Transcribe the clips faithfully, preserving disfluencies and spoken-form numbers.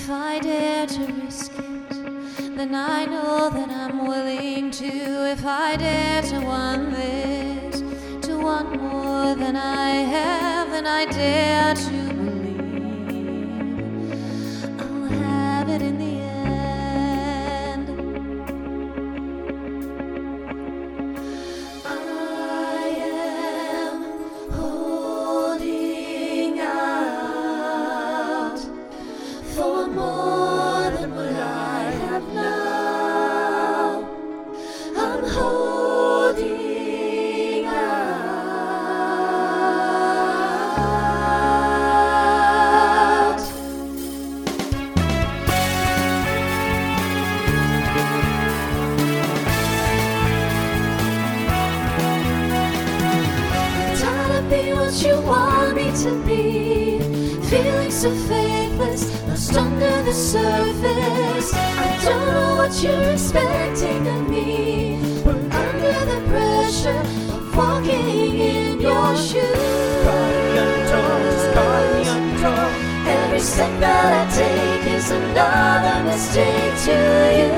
If I dare to risk it, then I know that I'm willing to. If I dare to want this, to want more than I have, then I dare to believe I'll have it in the end. I am holding out for more than what I have now. I'm holding out. Trying to be what you want me to be, feeling so faithless, lost under the surface. I don't know what you're expecting of me, but under the pressure of walking in your shoes, every step that I take is another mistake to you.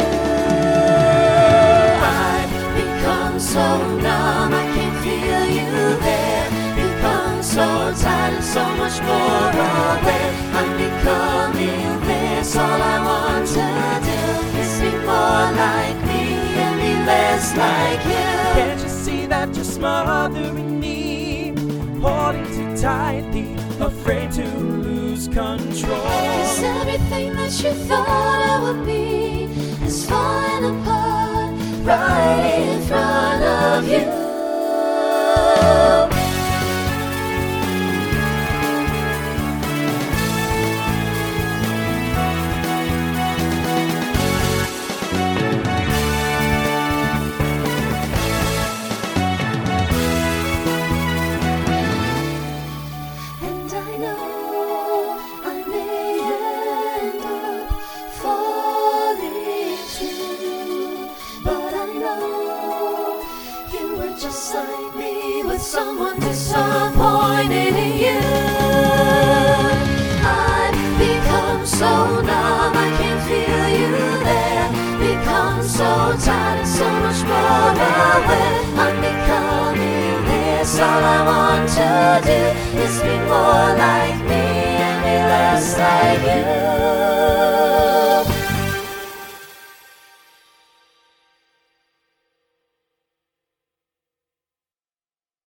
I've become so numb, I can't feel you there. Become so tired and so much more aware. I'm becoming this. All I want to do is be more like me and be less like you. Can't you see that you're smothering me, holding too tightly, afraid to lose control? 'Cause everything that you thought I would be is falling apart right in front of you. And I know I may end up falling too, but I know you were just like me, with someone disappointed in you. I've become so numb, I can't feel you there. Become so tired and so much more aware. I'm becoming this. All I want to do is be more like me and be less like you.